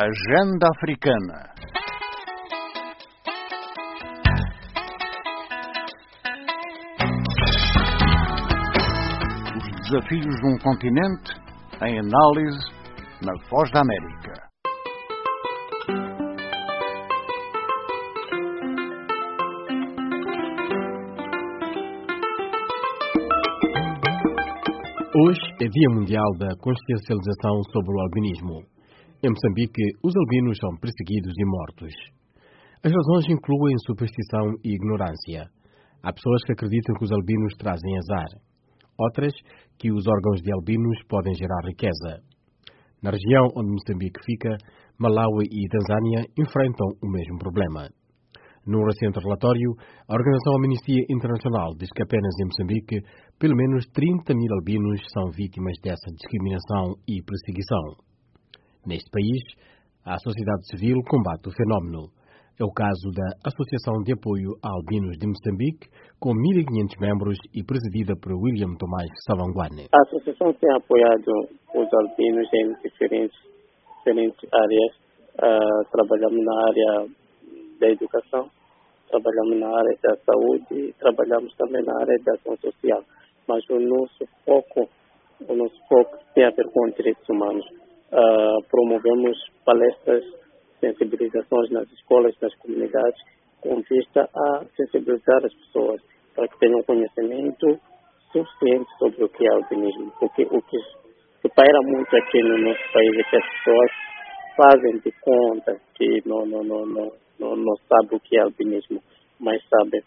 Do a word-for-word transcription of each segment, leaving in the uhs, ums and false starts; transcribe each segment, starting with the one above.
Agenda Africana. Os desafios de um continente em análise na Voz da América. Hoje é Dia Mundial da Consciencialização sobre o Albinismo. Em Moçambique, os albinos são perseguidos e mortos. As razões incluem superstição e ignorância. Há pessoas que acreditam que os albinos trazem azar. Outras, que os órgãos de albinos podem gerar riqueza. Na região onde Moçambique fica, Malawi e Tanzânia enfrentam o mesmo problema. Num recente relatório, a organização Amnistia Internacional diz que apenas em Moçambique, pelo menos trinta mil albinos são vítimas dessa discriminação e perseguição. Neste país, a sociedade civil combate o fenómeno. É o caso da Associação de Apoio a Albinos de Moçambique, com mil e quinhentos membros e presidida por William Tomás Savangwane. A associação tem apoiado os albinos em diferentes, diferentes áreas. Uh, trabalhamos na área da educação, trabalhamos na área da saúde e trabalhamos também na área da ação social. Mas o nosso foco, o nosso foco tem a ver com os direitos humanos. Uh, promovemos palestras, sensibilizações nas escolas, nas comunidades, com vista a sensibilizar as pessoas para que tenham conhecimento suficiente sobre o que é albinismo. Porque o que se paira muito aqui no nosso país é que as pessoas fazem de conta que não, não, não, não, não, não sabem o que é albinismo, mas sabem.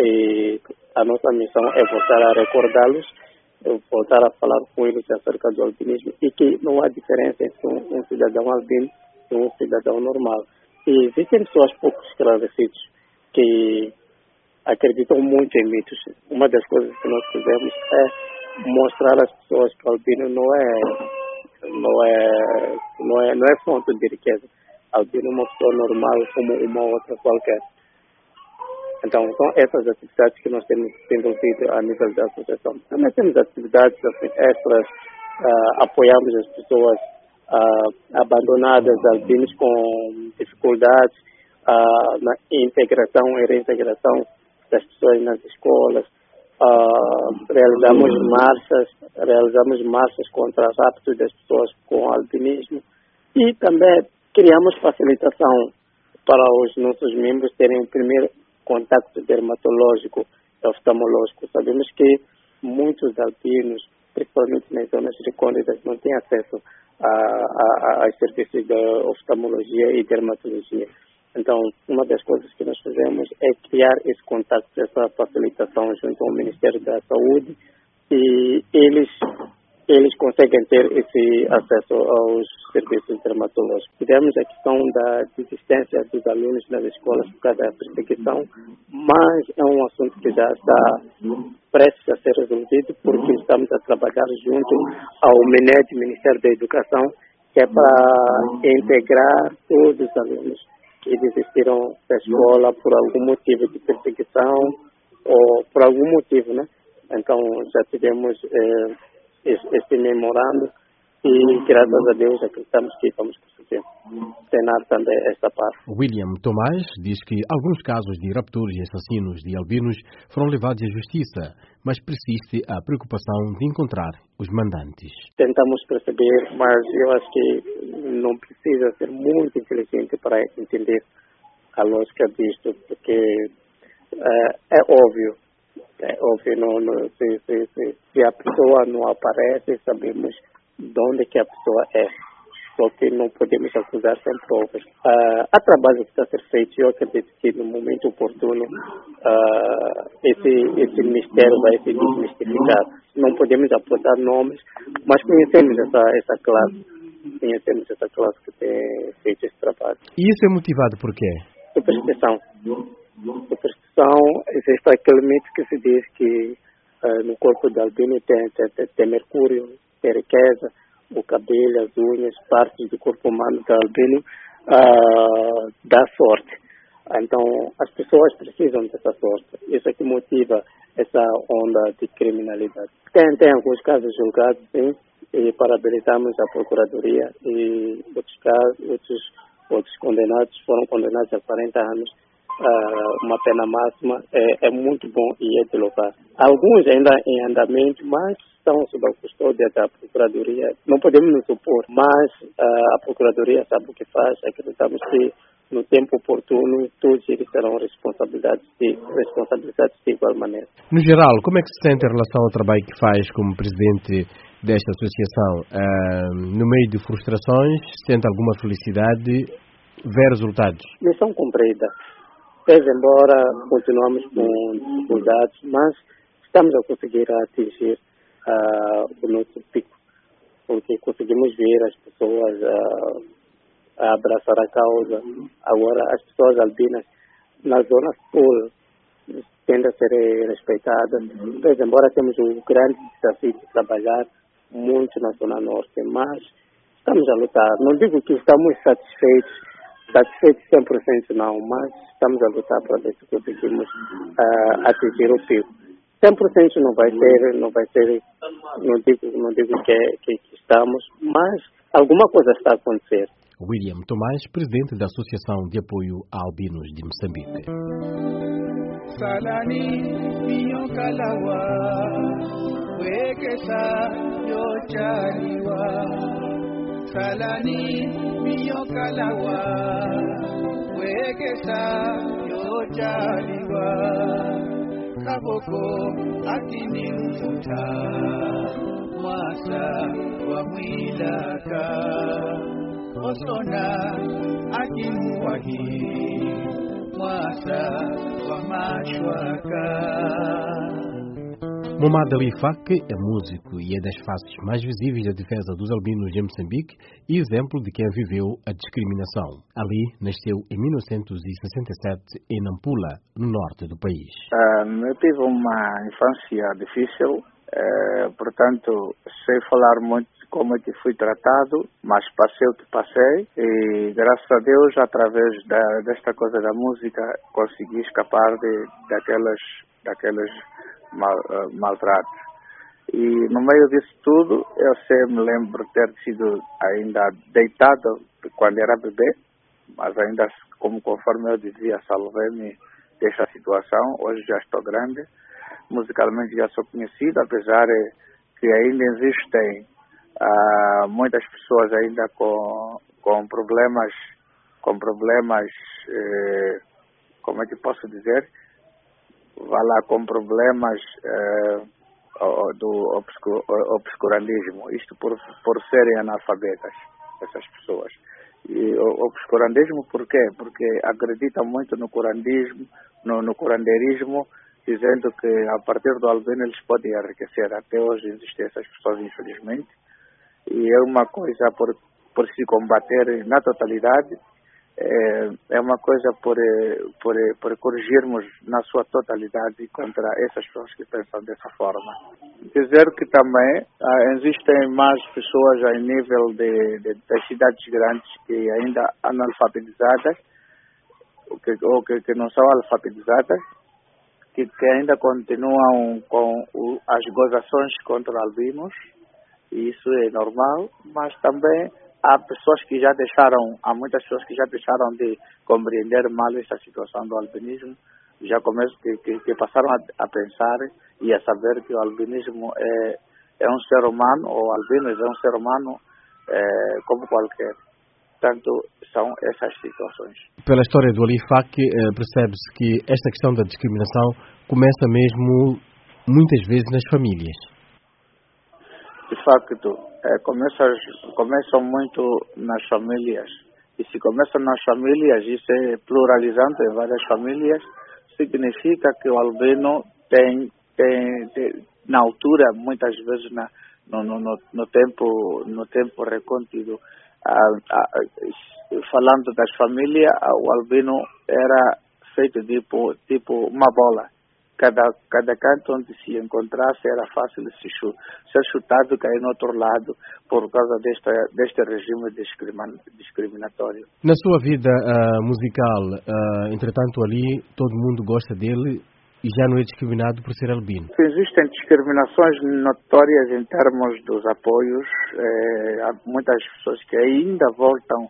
E a nossa missão é voltar a recordá-los, voltar a falar com eles acerca do albinismo e que não há diferença entre um, um cidadão albino e um cidadão normal. E existem pessoas pouco esclarecidas que acreditam muito em mitos. Uma das coisas que nós fizemos é mostrar às pessoas que o albino não é não é não é não é fonte de riqueza. O albino é uma pessoa normal como uma outra qualquer. Então, são essas atividades que nós temos desenvolvido a nível da associação. Também temos atividades extras, uh, apoiamos as pessoas uh, abandonadas, albinos com dificuldades uh, na integração e reintegração das pessoas nas escolas. Uh, realizamos marchas, realizamos marchas contra o rapto das pessoas com albinismo e também criamos facilitação para os nossos membros terem o primeiro contacto dermatológico e oftalmológico. Sabemos que muitos albinos, principalmente nas zonas recônditas, não têm acesso a, a, a serviços de oftalmologia e dermatologia. Então, uma das coisas que nós fazemos é criar esse contato, essa facilitação junto ao Ministério da Saúde e eles, eles conseguem ter esse acesso aos serviços dermatológicos. Tivemos a questão da desistência dos alunos nas escolas por causa da perseguição, mas é um assunto que já está prestes a ser resolvido porque estamos a trabalhar junto ao MINED, Ministério da Educação, que é para integrar todos os alunos que desistiram da escola por algum motivo de perseguição ou por algum motivo, né? Então, já tivemos eh, esse, esse memorando e, graças a Deus, acreditamos que vamos conseguir treinar também esta parte. William Tomás diz que alguns casos de rapturas e assassinos de albinos foram levados à justiça, mas persiste a preocupação de encontrar os mandantes. Tentamos perceber, mas eu acho que não precisa ser muito inteligente para entender a lógica disto, porque é, é óbvio, é óbvio, não, não, se, se, se, se a pessoa não aparece, sabemos de onde que a pessoa é, só que não podemos acusar sem provas. Uh, há trabalho que está a ser feito e eu acredito que no momento oportuno uh, esse, esse mistério vai se desmistificar. Não podemos apontar nomes, mas conhecemos essa, essa classe, conhecemos essa classe que tem feito esse trabalho. E isso é motivado por quê? Superstição. Superstição, existe aquele mito que se diz que uh, no corpo do albino tem, tem, tem mercúrio, tem riqueza, o cabelo, as unhas, partes do corpo humano do albino uh, dá sorte. Então, as pessoas precisam dessa sorte. Isso é que motiva essa onda de criminalidade. Tem, tem alguns casos julgados, sim, e parabenizamos a Procuradoria e outros casos, outros outros condenados foram condenados a quarenta anos, uh, uma pena máxima, é, é muito bom e é de louvar. Alguns ainda em andamento, mas estão sob a custódia da Procuradoria. Não podemos nos opor, mas uh, a Procuradoria sabe o que faz. Acreditamos que no tempo oportuno todos eles serão responsabilizados de, responsabilizados de igual maneira. No geral, como é que se sente em relação ao trabalho que faz como presidente desta associação? Uh, no meio de frustrações, sente alguma felicidade? Vê resultados? Missão cumprida. Pese embora continuamos com dificuldades, mas estamos a conseguir atingir uh, o nosso pico, porque conseguimos ver as pessoas uh, a abraçar a causa. Agora, as pessoas albinas na zona sul tendem a ser respeitadas, pese embora temos um grande desafio de trabalhar muito na zona norte, mas estamos a lutar. Não digo que estamos satisfeitos, satisfeitos cem por cento não, mas estamos a lutar para ver se conseguimos uh, atingir o pico. cem por cento não vai ser, não vai ser, não digo, não digo que, que, que estamos, mas alguma coisa está a acontecer. William Tomás, presidente da Associação de Apoio a Albinos de Moçambique. Salani minyo kalawa wekesa yo chaliwa Salani minyo kalawa wekesa yo chaliwa Kaboko akini mfuta mwasa wa mwilaka Osona akini wahi mwasa wa mashwaka. Momad Ali Fak é músico e é das faces mais visíveis da defesa dos albinos em Moçambique e exemplo de quem viveu a discriminação. Ali nasceu em mil novecentos e sessenta e sete em Nampula, no norte do país. Um, eu tive uma infância difícil, uh, portanto sei falar muito de como é que fui tratado, mas passei o que passei e graças a Deus, através da, desta coisa da música, consegui escapar de, daquelas, daquelas mal, uh, maltratos. E no meio disso tudo, eu sempre me lembro de ter sido ainda deitado quando era bebê, mas ainda como conforme eu dizia, salvei-me desta situação. Hoje já estou grande, musicalmente já sou conhecido, apesar de que ainda existem uh, muitas pessoas ainda com, com problemas, com problemas, eh, como é que posso dizer? Vai lá com problemas eh, do obscur, obscurantismo, isto por, por serem analfabetas, essas pessoas. E o obscurantismo por quê? Porque acreditam muito no curandismo, no, no curandeirismo, dizendo que a partir do albino eles podem enriquecer. Até hoje existem essas pessoas, infelizmente, e é uma coisa por, por se combater na totalidade. É uma coisa por, por, por corrigirmos na sua totalidade contra essas pessoas que pensam dessa forma. Dizer que também ah, existem mais pessoas a nível de, de, das cidades grandes que ainda analfabetizadas, ou que, ou que, que não são alfabetizadas, que, que ainda continuam com o, as gozações contra albinos, e isso é normal, mas também há pessoas que já deixaram, há muitas pessoas que já deixaram de compreender mal essa situação do albinismo, já começam, que, que, que passaram a, a pensar e a saber que o albinismo é, é um ser humano, ou albinos é um ser humano é, como qualquer. Portanto, são essas situações. Pela história do Ali Fak, eh, percebe-se que esta questão da discriminação começa mesmo, muitas vezes, nas famílias. De facto, é, começa, começam muito nas famílias. E se começa nas famílias, isso é pluralizante em várias famílias, significa que o albino tem, tem, tem na altura, muitas vezes na, no, no, no, tempo, no tempo recôndito, a, a, falando das famílias, o albino era feito tipo, tipo uma bola. Cada, cada canto onde se encontrasse era fácil de se chut, ser chutado e cair no outro lado por causa desta, deste regime discriminatório. Na sua vida uh, musical, uh, entretanto ali todo mundo gosta dele e já não é discriminado por ser albino? Existem discriminações notórias em termos dos apoios. Eh, há muitas pessoas que ainda voltam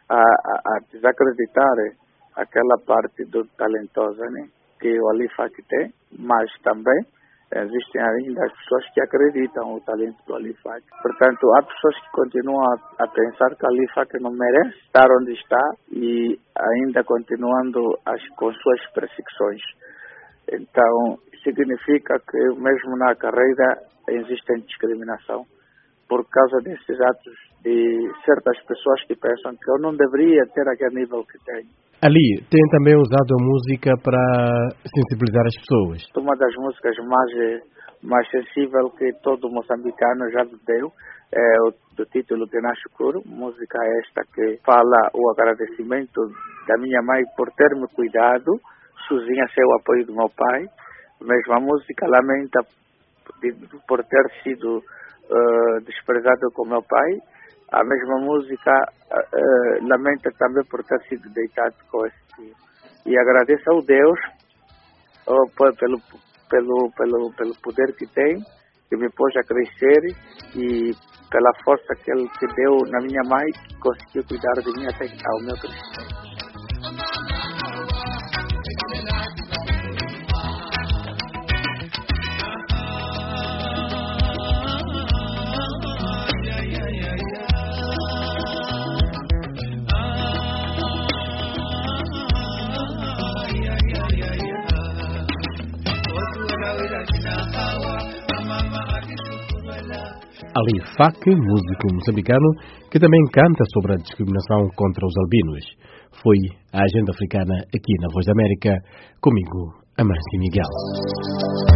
a, a, a desacreditar aquela parte do talentosa, né, que o Alifac tem, mas também existem ainda as pessoas que acreditam no talento do Alifac. Portanto, há pessoas que continuam a, a pensar que o Alifac não merece estar onde está e ainda continuando as, com suas perseguições. Então, significa que mesmo na carreira existe discriminação por causa desses atos de certas pessoas que pensam que eu não deveria ter aquele nível que tenho. Ali, tem também usado a música para sensibilizar as pessoas. Uma das músicas mais, mais sensíveis que todo moçambicano já deu é o do título de Nashukuru, música esta que fala o agradecimento da minha mãe por ter me cuidado, sozinha sem o apoio do meu pai. Mesmo a música lamenta por ter sido uh, desprezado com meu pai. A mesma música uh, lamenta também por ter sido deitado com esse tio. E agradeço ao Deus uh, pelo, pelo, pelo, pelo poder que tem, que me pôs a crescer e pela força que ele que deu na minha mãe, que conseguiu cuidar de mim até ao meu crescimento. Alifac, músico moçambicano, que também canta sobre a discriminação contra os albinos. Foi a Agenda Africana aqui na Voz da América, comigo, Amâncio Miguel.